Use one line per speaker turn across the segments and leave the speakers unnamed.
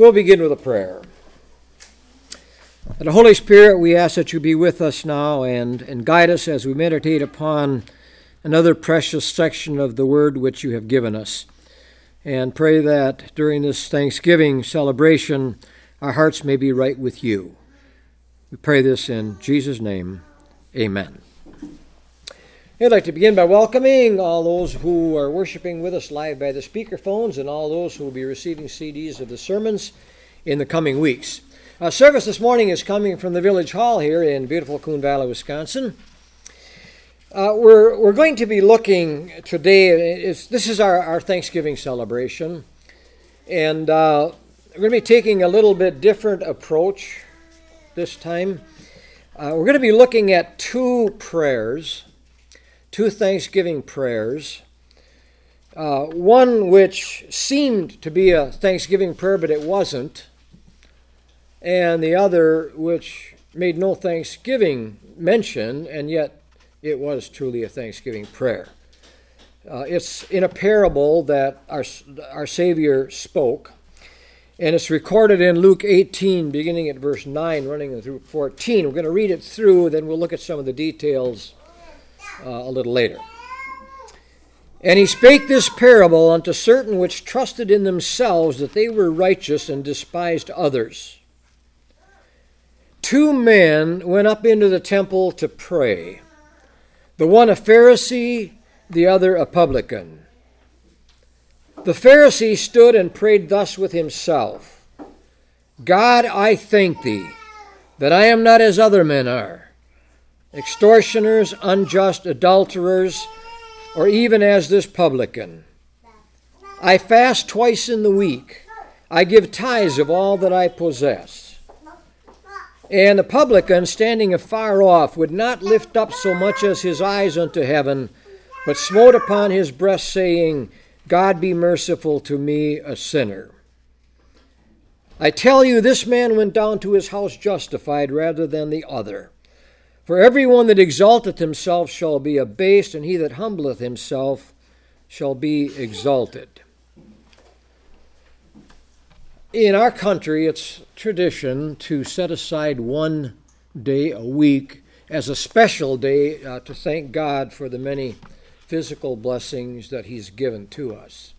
We'll begin with a prayer. And the Holy Spirit, we ask that you be with us now and guide us as we meditate upon another precious section of the Word which you have given us. And pray that during this Thanksgiving celebration, our hearts may be right with you. We pray this in Jesus' name. Amen. I'd like to begin by welcoming all those who are worshiping with us live by the speakerphones and all those who will be receiving CDs of the sermons in the coming weeks. Our service this morning is coming from the Village Hall here in beautiful Coon Valley, Wisconsin. We're going to be looking today, this is our Thanksgiving celebration, and we're going to be taking a little bit different approach this time. We're going to be looking at two Thanksgiving prayers, one which seemed to be a Thanksgiving prayer, but it wasn't, and the other which made no Thanksgiving mention, and yet it was truly a Thanksgiving prayer. It's in a parable that our Savior spoke, and it's recorded in Luke 18, beginning at verse 9, running through 14. We're going to read it through, then we'll look at some of the details a little later. And he spake this parable unto certain which trusted in themselves that they were righteous and despised others. 2 men went up into the temple to pray, the one a Pharisee, the other a publican. The Pharisee stood and prayed thus with himself, God, I thank thee that I am not as other men are, extortioners, unjust, adulterers, or even as this publican. I fast twice in the week. I give tithes of all that I possess. And the publican, standing afar off, would not lift up so much as his eyes unto heaven, but smote upon his breast, saying, God be merciful to me, a sinner. I tell you, this man went down to his house justified rather than the other. For everyone that exalteth himself shall be abased, and he that humbleth himself shall be exalted. In our country, it's tradition to set aside one day a week as a special day to thank God for the many physical blessings that he's given to us.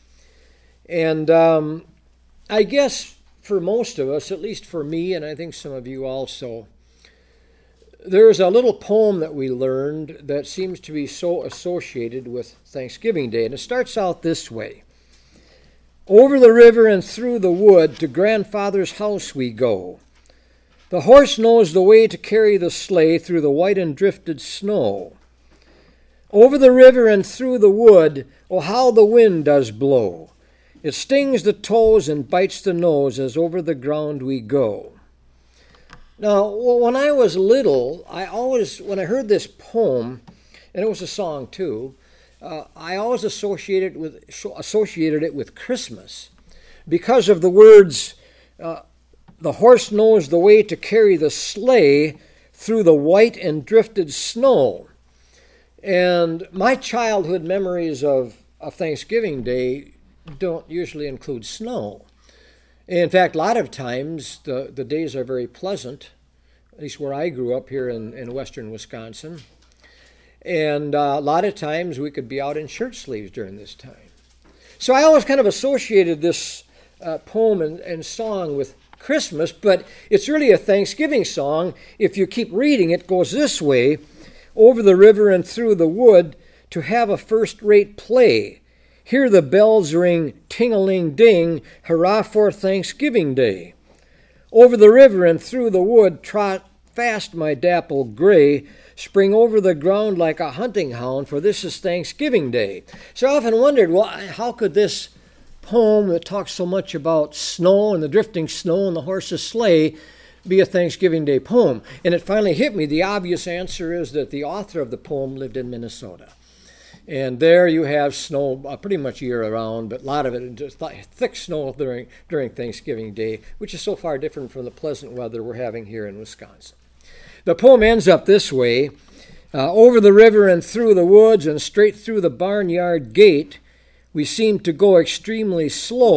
And I guess for most of us, at least for me, and I think some of you also, there's a little poem that we learned that seems to be so associated with Thanksgiving Day, and it starts out this way. Over the river and through the wood to grandfather's house we go. The horse knows the way to carry the sleigh through the white and drifted snow. Over the river and through the wood, oh, how the wind does blow. It stings the toes and bites the nose as over the ground we go. Now, when I was little, when I heard this poem, and it was a song too, I always associated it with Christmas because of the words, the horse knows the way to carry the sleigh through the white and drifted snow. And my childhood memories of Thanksgiving Day don't usually include snow. In fact, a lot of times the days are very pleasant, at least where I grew up here in western Wisconsin. And a lot of times we could be out in shirt sleeves during this time. So I always kind of associated this poem and song with Christmas, but it's really a Thanksgiving song. If you keep reading, it goes this way: over the river and through the wood to have a first-rate play. Hear the bells ring, ting-a-ling-ding, hurrah for Thanksgiving Day. Over the river and through the wood, trot fast my dapple gray, spring over the ground like a hunting hound, for this is Thanksgiving Day. So I often wondered, well, how could this poem that talks so much about snow and the drifting snow and the horse's sleigh be a Thanksgiving Day poem? And it finally hit me. The obvious answer is that the author of the poem lived in Minnesota. And there you have snow pretty much year-round, but a lot of it just thick snow during Thanksgiving Day, which is so far different from the pleasant weather we're having here in Wisconsin. The poem ends up this way: over the river and through the woods and straight through the barnyard gate, we seemed to go extremely slow,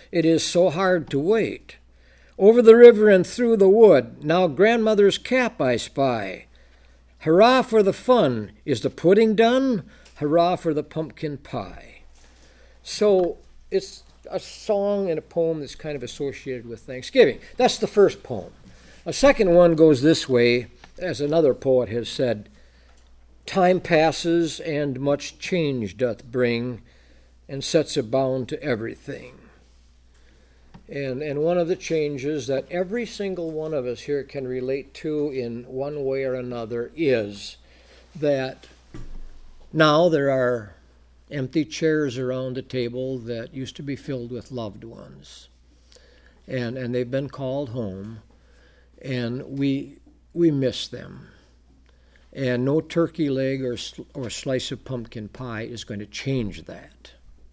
it is so hard to wait. Over the river and through the wood, now grandmother's cap I spy. Hurrah for the fun! Is the pudding done? Hurrah for the pumpkin pie. So it's a song and a poem that's kind of associated with Thanksgiving. That's the first poem. A second one goes this way, as another poet has said, time passes and much change doth bring, and sets a bound to everything. And one of the changes that every single one of us here can relate to in one way or another is that now there are empty chairs around the table that used to be filled with loved ones. And they've been called home, and we miss them. And no turkey leg or slice of pumpkin pie is going to change that.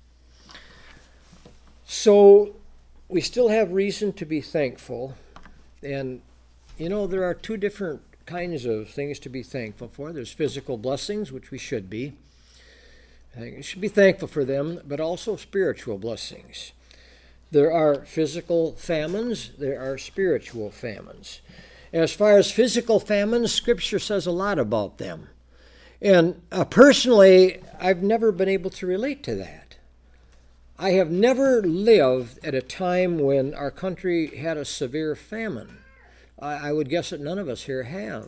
So we still have reason to be thankful. And, there are two different kinds of things to be thankful for. There's physical blessings, which we should be. We should be thankful for them, but also spiritual blessings. There are physical famines. There are spiritual famines. As far as physical famines, Scripture says a lot about them. And personally, I've never been able to relate to that. I have never lived at a time when our country had a severe famine. I would guess that none of us here have.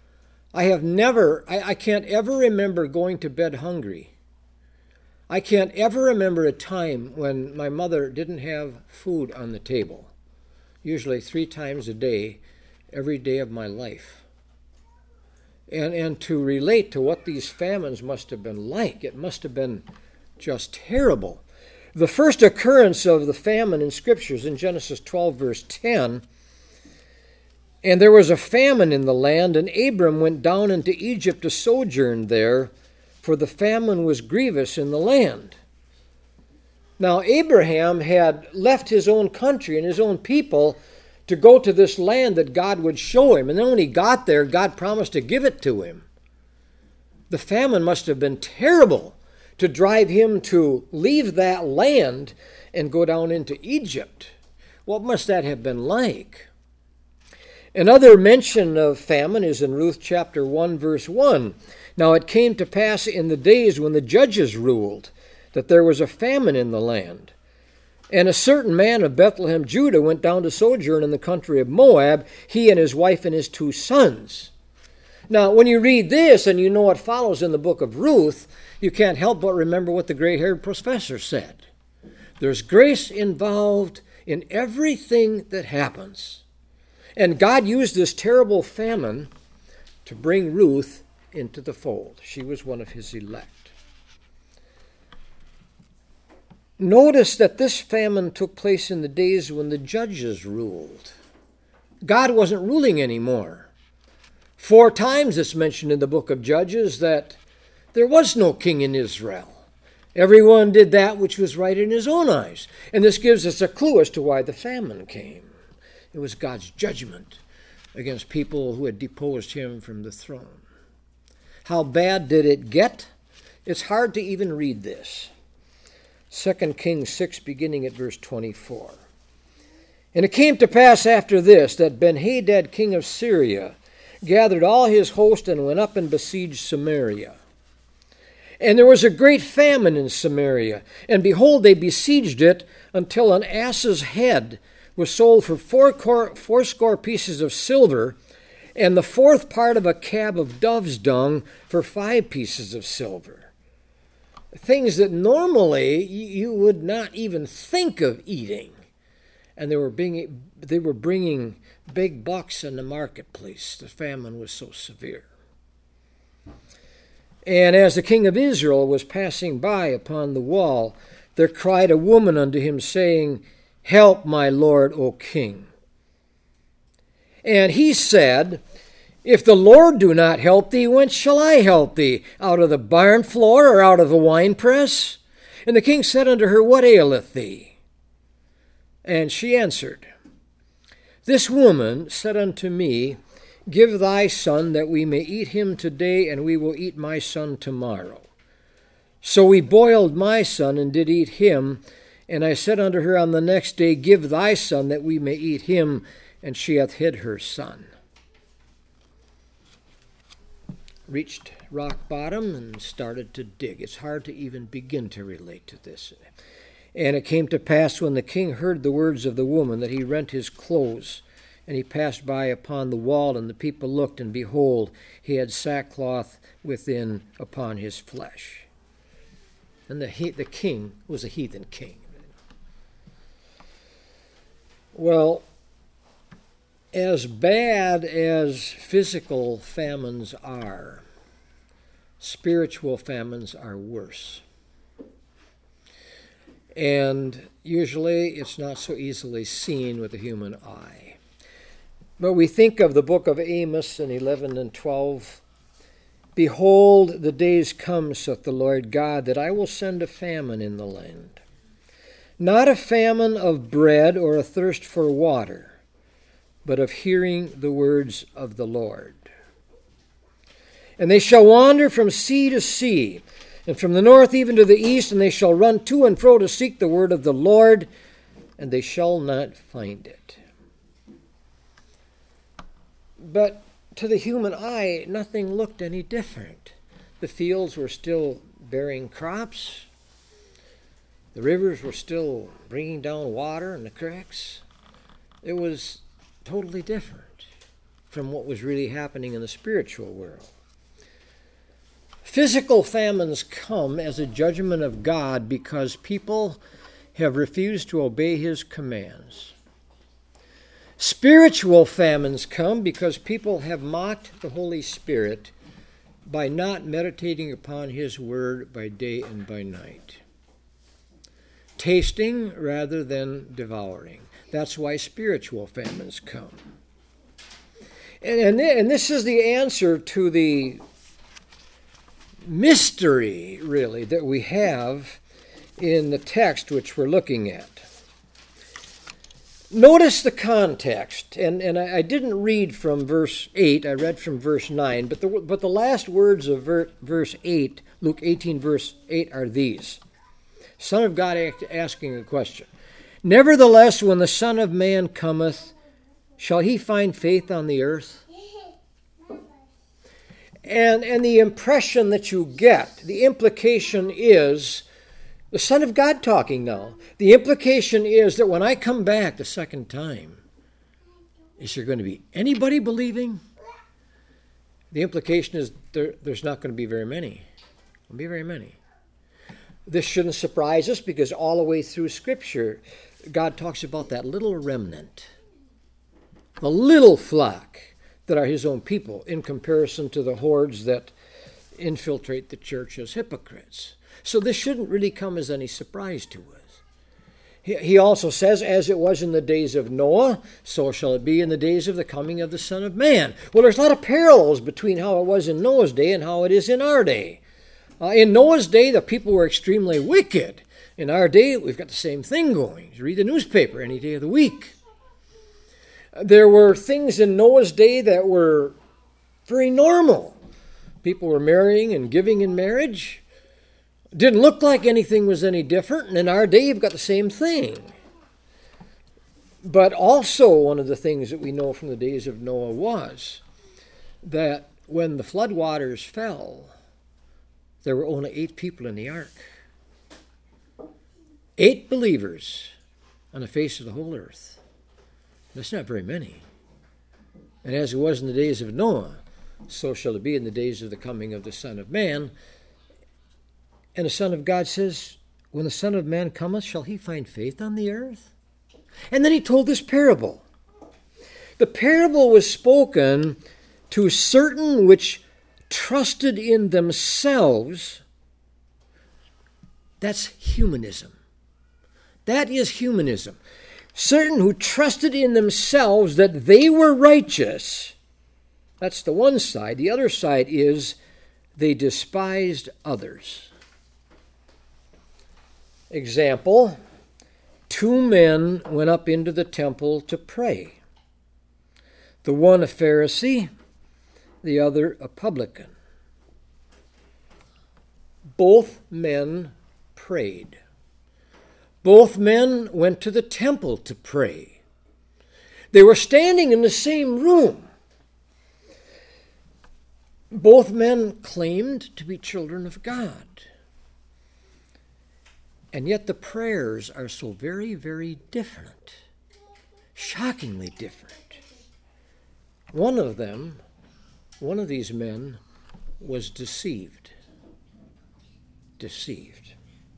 I can't ever remember going to bed hungry. I can't ever remember a time when my mother didn't have food on the table, usually 3 times a day, every day of my life. And to relate to what these famines must have been like, it must have been just terrible. The first occurrence of the famine in Scriptures in Genesis 12, verse 10, and there was a famine in the land, and Abram went down into Egypt to sojourn there, for the famine was grievous in the land. Now, Abraham had left his own country and his own people to go to this land that God would show him. And then when he got there, God promised to give it to him. The famine must have been terrible to drive him to leave that land and go down into Egypt. What must that have been like? Another mention of famine is in Ruth chapter 1, verse 1. Now it came to pass in the days when the judges ruled that there was a famine in the land. And a certain man of Bethlehem, Judah, went down to sojourn in the country of Moab, he and his wife and his 2 sons. Now, when you read this and you know what follows in the book of Ruth, you can't help but remember what the gray-haired professor said. There's grace involved in everything that happens. And God used this terrible famine to bring Ruth into the fold. She was one of his elect. Notice that this famine took place in the days when the judges ruled. God wasn't ruling anymore. 4 times it's mentioned in the book of Judges that there was no king in Israel. Everyone did that which was right in his own eyes. And this gives us a clue as to why the famine came. It was God's judgment against people who had deposed him from the throne. How bad did it get? It's hard to even read this. 2 Kings 6, beginning at verse 24. And it came to pass after this that Ben-Hadad, king of Syria, gathered all his host and went up and besieged Samaria. And there was a great famine in Samaria, and behold, they besieged it until an ass's head was sold for 80 pieces of silver, and the 4th part of a cab of dove's dung for 5 pieces of silver. Things that normally you would not even think of eating. And they were bringing big bucks in the marketplace. The famine was so severe. And as the king of Israel was passing by upon the wall, there cried a woman unto him, saying, Help, my lord, O king. And he said, If the Lord do not help thee, whence shall I help thee? Out of the barn floor, or out of the winepress? And the king said unto her, What aileth thee? And she answered, This woman said unto me, Give thy son, that we may eat him today, and we will eat my son tomorrow. So we boiled my son, and did eat him, And I said unto her on the next day, Give thy son, that we may eat him. And she hath hid her son. Reached rock bottom and started to dig. It's hard to even begin to relate to this. And it came to pass, when the king heard the words of the woman, that he rent his clothes. And he passed by upon the wall, and the people looked, and behold, he had sackcloth within upon his flesh. And the king was a heathen king. Well, as bad as physical famines are, spiritual famines are worse. And usually it's not so easily seen with the human eye. But we think of the book of Amos in 11 and 12. Behold, the days come, saith the Lord God, that I will send a famine in the land. Not a famine of bread or a thirst for water, but of hearing the words of the Lord. And they shall wander from sea to sea, and from the north even to the east, and they shall run to and fro to seek the word of the Lord, and they shall not find it. But to the human eye, nothing looked any different. The fields were still bearing crops. The rivers were still bringing down water in the creeks. It was totally different from what was really happening in the spiritual world. Physical famines come as a judgment of God because people have refused to obey his commands. Spiritual famines come because people have mocked the Holy Spirit by not meditating upon his word by day and by night. Tasting rather than devouring. That's why spiritual famines come. And this is the answer to the mystery, really, that we have in the text which we're looking at. Notice the context, and I didn't read from verse 8, I read from verse 9, but the last words of verse 8, Luke 18, verse 8, are these. Son of God asking a question. Nevertheless, when the Son of Man cometh, shall he find faith on the earth? And the impression that you get, the implication is, the Son of God talking now, the implication is that when I come back the second time, is there going to be anybody believing? The implication is there's not going to be very many. There won't be very many. This shouldn't surprise us because all the way through Scripture, God talks about that little remnant, the little flock that are his own people in comparison to the hordes that infiltrate the church as hypocrites. So this shouldn't really come as any surprise to us. He also says, as it was in the days of Noah, so shall it be in the days of the coming of the Son of Man. Well, there's a lot of parallels between how it was in Noah's day and how it is in our day. In Noah's day, the people were extremely wicked. In our day, we've got the same thing going. You read the newspaper any day of the week. There were things in Noah's day that were very normal. People were marrying and giving in marriage. Didn't look like anything was any different, and in our day you've got the same thing. But also one of the things that we know from the days of Noah was that when the floodwaters fell, there were only 8 people in the ark. 8 believers on the face of the whole earth. That's not very many. And as it was in the days of Noah, so shall it be in the days of the coming of the Son of Man. And the Son of God says, when the Son of Man cometh, shall he find faith on the earth? And then he told this parable. The parable was spoken to certain which trusted in themselves. That's humanism. That is humanism. Certain who trusted in themselves that they were righteous. That's the one side. The other side is they despised others. Example, 2 men went up into the temple to pray. The one a Pharisee, the other a publican. Both men prayed. Both men went to the temple to pray. They were standing in the same room. Both men claimed to be children of God. And yet the prayers are so very, very different. Shockingly different. One of these men, was deceived. Deceived.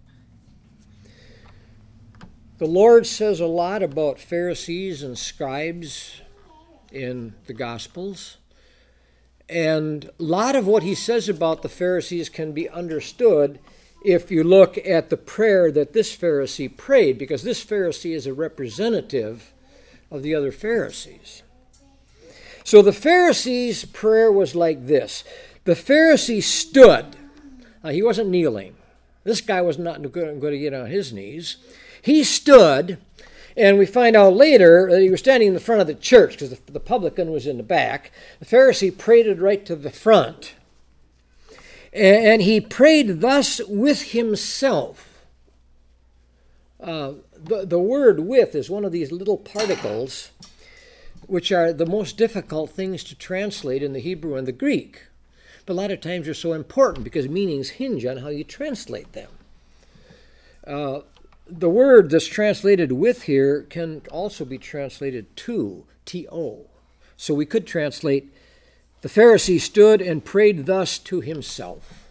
The Lord says a lot about Pharisees and scribes in the Gospels. And a lot of what he says about the Pharisees can be understood if you look at the prayer that this Pharisee prayed, because this Pharisee is a representative of the other Pharisees. So the Pharisee's prayer was like this. The Pharisee stood. He wasn't kneeling. This guy was not going to get on his knees. He stood, and we find out later that he was standing in the front of the church because the publican was in the back. The Pharisee prayed it right to the front. And he prayed thus with himself. The word with is one of these little particles which are the most difficult things to translate in the Hebrew and the Greek. But a lot of times they're so important because meanings hinge on how you translate them. The word that's translated with here can also be translated to, T-O. So we could translate, the Pharisee stood and prayed thus to himself.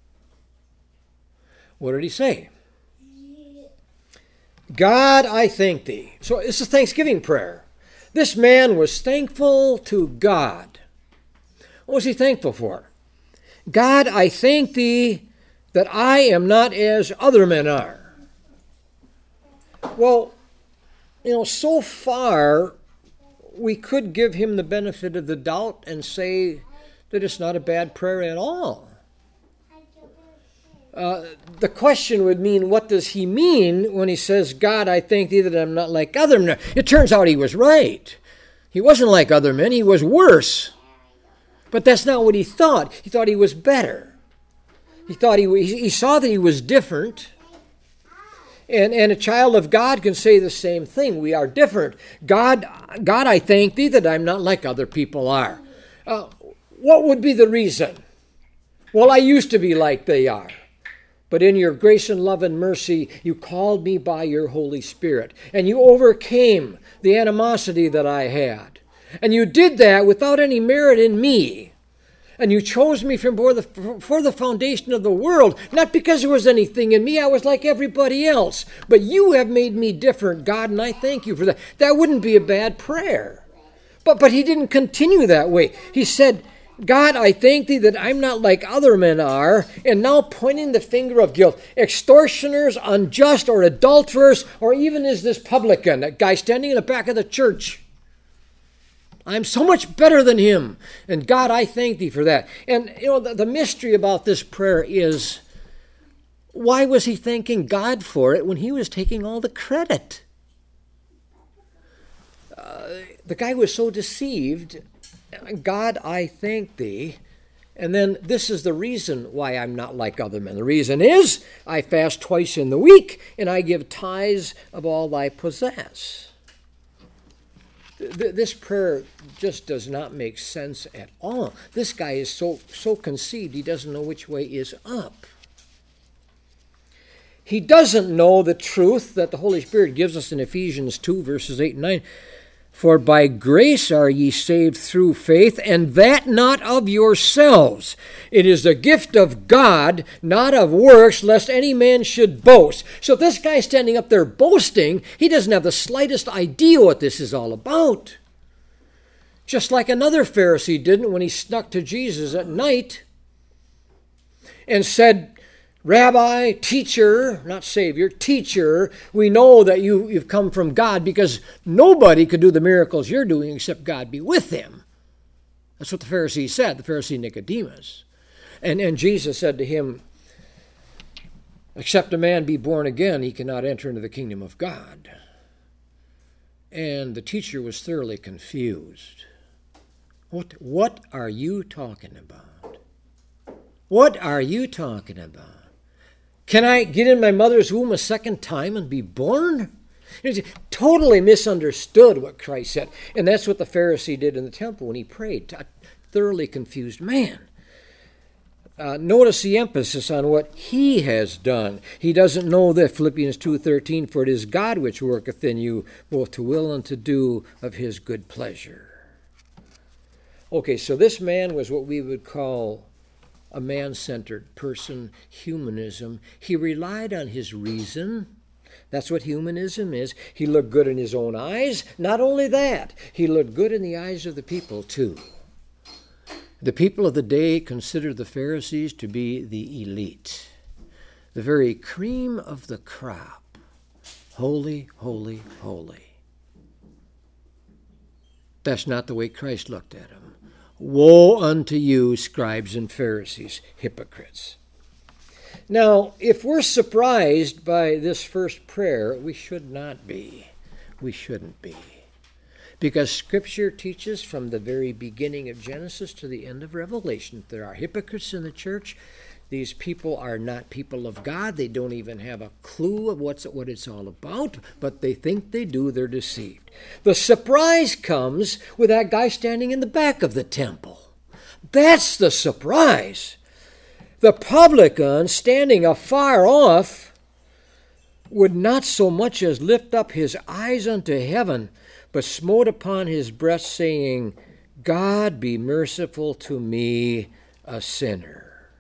What did he say? God, I thank thee. So it's a Thanksgiving prayer. This man was thankful to God. What was he thankful for? God, I thank thee that I am not as other men are. Well, so far we could give him the benefit of the doubt and say that it's not a bad prayer at all. The question would mean, what does he mean when he says, God, I thank thee that I'm not like other men? It turns out he was right. He wasn't like other men. He was worse. But that's not what he thought. He thought he was better. He thought he saw that he was different. And a child of God can say the same thing. We are different. God, I thank thee that I'm not like other people are. What would be the reason? Well, I used to be like they are. But in your grace and love and mercy, you called me by your Holy Spirit. And you overcame the animosity that I had. And you did that without any merit in me. And you chose me from before the foundation of the world, not because there was anything in me. I was like everybody else. But you have made me different, God, and I thank you for that. That wouldn't be a bad prayer. But he didn't continue that way. He said, God, I thank thee that I'm not like other men are, and now pointing the finger of guilt. Extortioners, unjust, or adulterers, or even as this publican, that guy standing in the back of the church. I'm so much better than him. And God, I thank thee for that. And, the mystery about this prayer is, why was he thanking God for it when he was taking all the credit? The guy was so deceived. God, I thank thee. And then this is the reason why I'm not like other men. The reason is, I fast twice in the week, and I give tithes of all I possess. This prayer just does not make sense at all. This guy is so conceived, he doesn't know which way is up. He doesn't know the truth that the Holy Spirit gives us in Ephesians 2, verses 8 and 9. For by grace are ye saved through faith, and that not of yourselves. It is the gift of God, not of works, lest any man should boast. So if this guy's standing up there boasting, he doesn't have the slightest idea what this is all about. Just like another Pharisee didn't when he snuck to Jesus at night and said, Rabbi, teacher, not Savior, teacher, we know that you've come from God because nobody could do the miracles you're doing except God be with him. That's what the Pharisee said, the Pharisee Nicodemus. And Jesus said to him, except a man be born again, he cannot enter into the kingdom of God. And the teacher was thoroughly confused. What are you talking about? What are you talking about? Can I get in my mother's womb a second time and be born? He totally misunderstood what Christ said. And that's what the Pharisee did in the temple when he prayed. A thoroughly confused man. Notice the emphasis on what he has done. He doesn't know that, Philippians 2:13, for it is God which worketh in you, both to will and to do of his good pleasure. Okay, so this man was what we would call a man-centered person, humanism. He relied on his reason. That's what humanism is. He looked good in his own eyes. Not only that, he looked good in the eyes of the people too. The people of the day considered the Pharisees to be the elite, the very cream of the crop. Holy, holy, holy. That's not the way Christ looked at them. Woe unto you, scribes and Pharisees, hypocrites. Now, if we're surprised by this first prayer, we should not be. We shouldn't be. Because Scripture teaches from the very beginning of Genesis to the end of Revelation, there are hypocrites in the church. These people are not people of God. They don't even have a clue of what it's all about, but they think they do. They're deceived. The surprise comes with that guy standing in the back of the temple. That's the surprise. The publican, standing afar off, would not so much as lift up his eyes unto heaven, but smote upon his breast, saying, God be merciful to me, a sinner.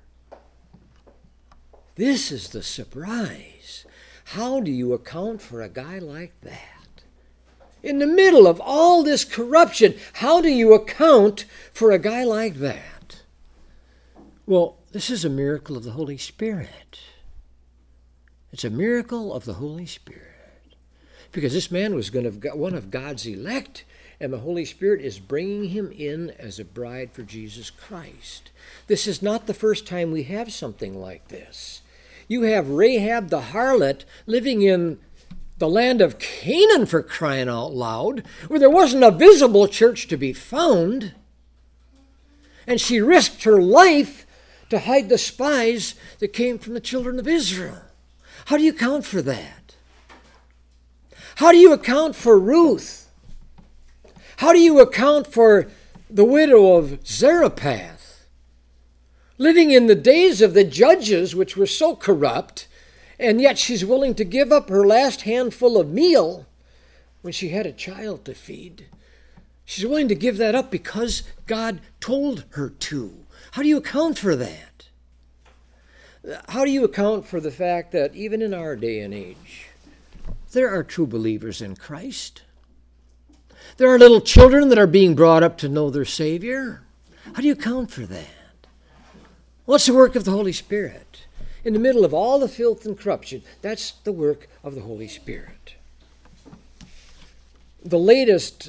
This is the surprise. How do you account for a guy like that? In the middle of all this corruption, how do you account for a guy like that? Well, this is a miracle of the Holy Spirit. It's a miracle of the Holy Spirit. Because this man was one of God's elect, and the Holy Spirit is bringing him in as a bride for Jesus Christ. This is not the first time we have something like this. You have Rahab the harlot living in the land of Canaan, for crying out loud, where there wasn't a visible church to be found. And she risked her life to hide the spies that came from the children of Israel. How do you account for that? How do you account for Ruth? How do you account for the widow of Zarephath, living in the days of the judges, which were so corrupt, and yet she's willing to give up her last handful of meal when she had a child to feed? She's willing to give that up because God told her to. How do you account for that? How do you account for the fact that even in our day and age, there are true believers in Christ? There are little children that are being brought up to know their Savior. How do you account for that? What's the work of the Holy Spirit? In the middle of all the filth and corruption, that's the work of the Holy Spirit. The latest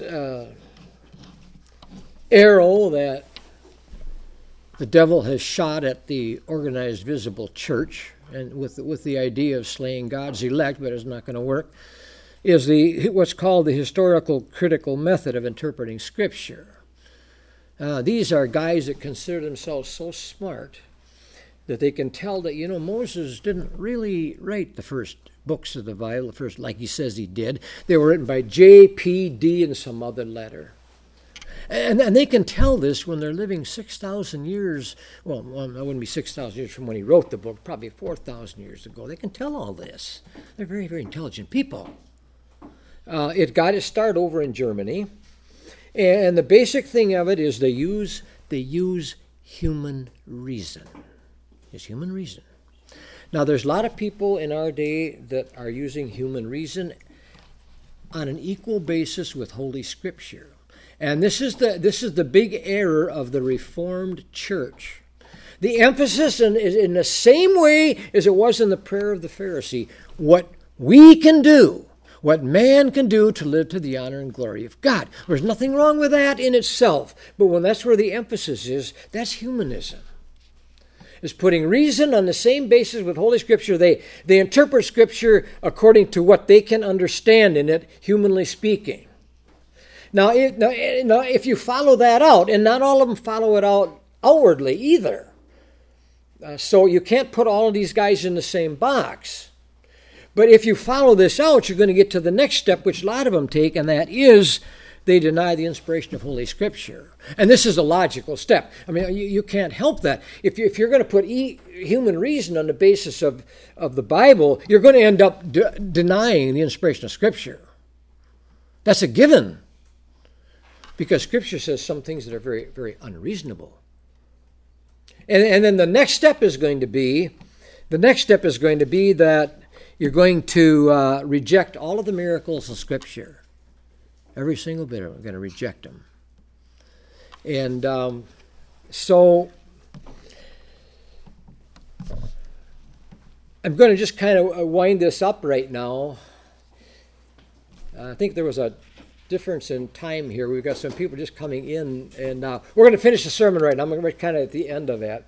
arrow that the devil has shot at the organized visible church, and with the idea of slaying God's elect, but it's not going to work, is what's called the historical critical method of interpreting Scripture. These are guys that consider themselves so smart that they can tell that, Moses didn't really write the first books of the Bible, like he says he did. They were written by J.P.D. and some other letter. And they can tell this when they're living 6,000 years, well, it wouldn't be 6,000 years from when he wrote the book, probably 4,000 years ago. They can tell all this. They're very, very intelligent people. It got its start over in Germany, and the basic thing of it is they use human reason. It's human reason. Now, there's a lot of people in our day that are using human reason on an equal basis with Holy Scripture. And this is the big error of the Reformed Church. The emphasis is in the same way as it was in the prayer of the Pharisee. What we can do, what man can do to live to the honor and glory of God. There's nothing wrong with that in itself. But when that's where the emphasis is, that's humanism. It's putting reason on the same basis with Holy Scripture. They interpret Scripture according to what they can understand in it, humanly speaking. Now, if you follow that out, and not all of them follow it out outwardly either. So you can't put all of these guys in the same box. But if you follow this out, you're going to get to the next step, which a lot of them take, and that is they deny the inspiration of Holy Scripture. And this is a logical step. I mean, you can't help that. If you're going to put human reason on the basis of the Bible, you're going to end up denying the inspiration of Scripture. That's a given. Because Scripture says some things that are very, very unreasonable. And then the next step is going to be that you're going to reject all of the miracles of Scripture. Every single bit of them, we're going to reject them. And so I'm going to just kind of wind this up right now. I think there was a difference in time here. We've got some people just coming in, and we're going to finish the sermon right now. I'm going to be kind of at the end of that.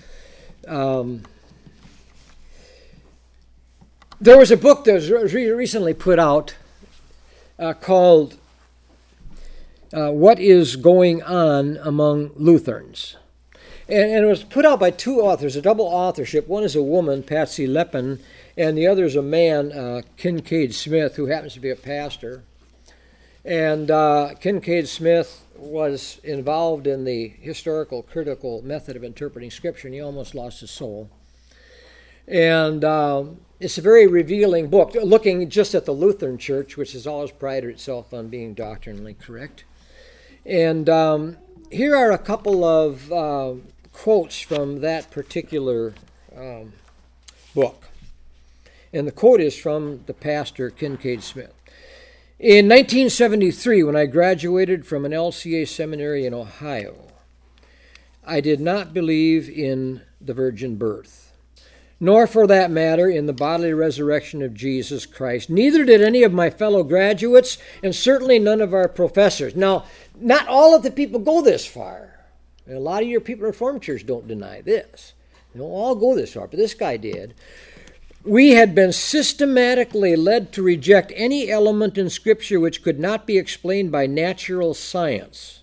There was a book that was recently put out called What is Going On Among Lutherans? And it was put out by two authors, a double authorship. One is a woman, Patsy Leppin, and the other is a man, Kincaid Smith, who happens to be a pastor. And Kincaid Smith was involved in the historical critical method of interpreting Scripture, and he almost lost his soul. And it's a very revealing book, looking just at the Lutheran Church, which has always prided itself on being doctrinally correct. And here are a couple of quotes from that particular book. And the quote is from the pastor, Kincaid Smith. In 1973, when I graduated from an LCA seminary in Ohio, I did not believe in the virgin birth, nor for that matter in the bodily resurrection of Jesus Christ. Neither did any of my fellow graduates, and certainly none of our professors. Now, not all of the people go this far. And a lot of your people in Reformed Church don't deny this. They don't all go this far, but this guy did. We had been systematically led to reject any element in Scripture which could not be explained by natural science.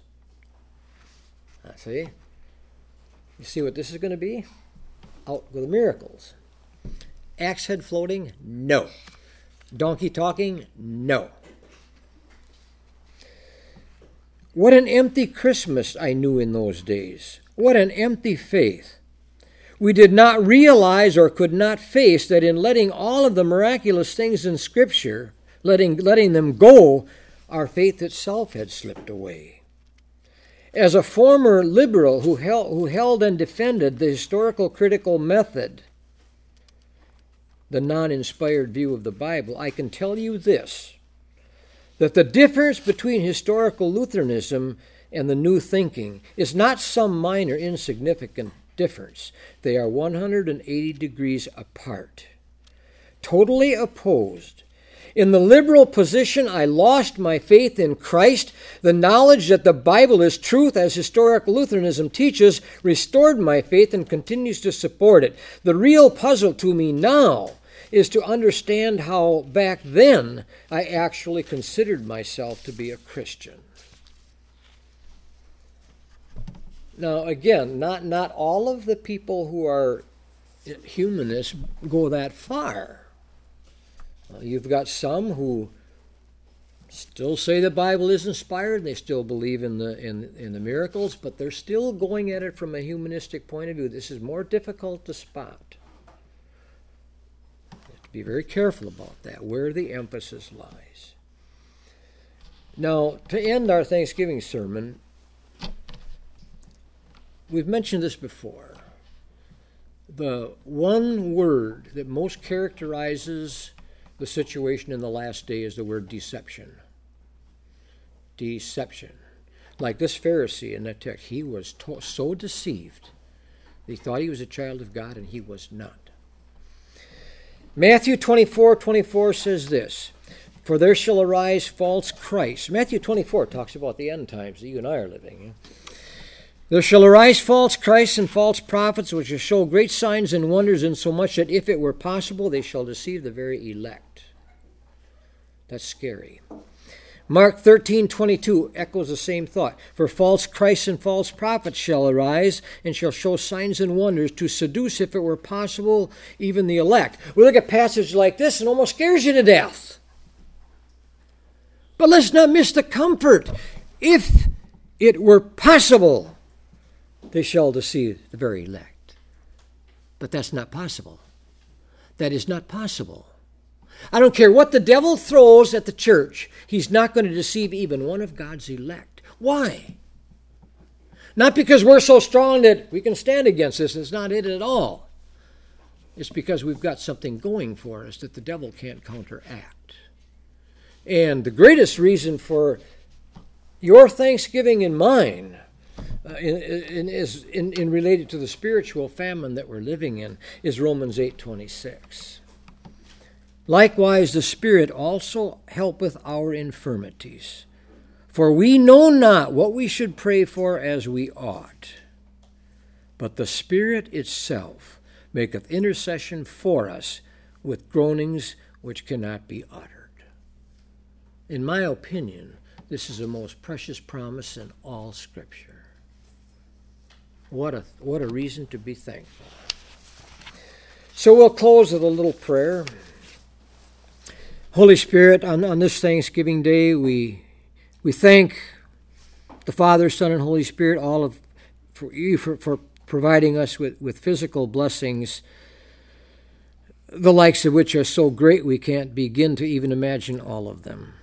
See? You see what this is going to be? Out with the miracles. Axe head floating? No. Donkey talking? No. What an empty Christmas I knew in those days. What an empty faith. We did not realize or could not face that in letting all of the miraculous things in Scripture, letting them go, our faith itself had slipped away. As a former liberal who held and defended the historical critical method, the non-inspired view of the Bible, I can tell you this, that the difference between historical Lutheranism and the new thinking is not some minor insignificant difference. They are 180 degrees apart, totally opposed. In the liberal position, I lost my faith in Christ. The knowledge that the Bible is truth, as historical Lutheranism teaches, restored my faith and continues to support it. The real puzzle to me now is to understand how back then I actually considered myself to be a Christian. Now, again, not all of the people who are humanists go that far. You've got some who still say the Bible is inspired, and they still believe in the miracles, but they're still going at it from a humanistic point of view. This is more difficult to spot. You have to be very careful about that, where the emphasis lies. Now, to end our Thanksgiving sermon, we've mentioned this before. The one word that most characterizes the situation in the last day is the word deception. Deception. Like this Pharisee in that text, he was so deceived. He thought he was a child of God, and he was not. Matthew 24:24 says this, "For there shall arise false Christs." Matthew 24 talks about the end times that you and I are living. "There shall arise false Christs and false prophets, which shall show great signs and wonders, insomuch that if it were possible, they shall deceive the very elect." That's scary. Mark 13:22 echoes the same thought. For false Christs and false prophets shall arise and shall show signs and wonders to seduce, if it were possible, even the elect. We look at passages like this and almost scares you to death. But let's not miss the comfort. If it were possible, they shall deceive the very elect. But that's not possible. That is not possible. I don't care what the devil throws at the church, he's not going to deceive even one of God's elect. Why? Not because we're so strong that we can stand against this. It's not it at all. It's because we've got something going for us that the devil can't counteract. And the greatest reason for your thanksgiving and mine is related to the spiritual famine that we're living in is Romans 8:26. Likewise, the Spirit also helpeth our infirmities. For we know not what we should pray for as we ought. But the Spirit itself maketh intercession for us with groanings which cannot be uttered. In my opinion, this is the most precious promise in all Scripture. What a reason to be thankful. So we'll close with a little prayer. Holy Spirit, on this Thanksgiving Day, we thank the Father, Son, and Holy Spirit, for you for providing us with physical blessings, the likes of which are so great we can't begin to even imagine all of them.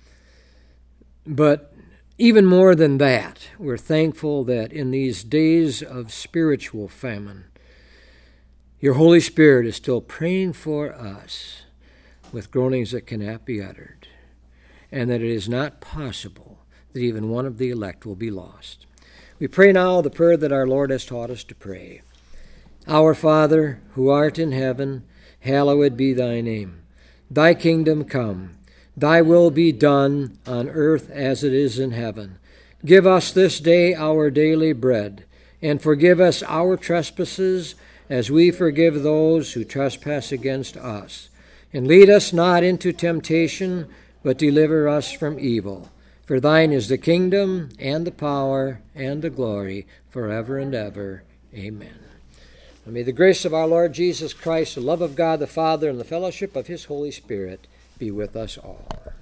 But even more than that, we're thankful that in these days of spiritual famine, your Holy Spirit is still praying for us with groanings that cannot be uttered, and that it is not possible that even one of the elect will be lost. We pray now the prayer that our Lord has taught us to pray. Our Father, who art in heaven, hallowed be thy name. Thy kingdom come. Thy will be done on earth as it is in heaven. Give us this day our daily bread, and forgive us our trespasses as we forgive those who trespass against us. And lead us not into temptation, but deliver us from evil. For thine is the kingdom, and the power, and the glory, forever and ever. Amen. And may the grace of our Lord Jesus Christ, the love of God the Father, and the fellowship of his Holy Spirit be with us all.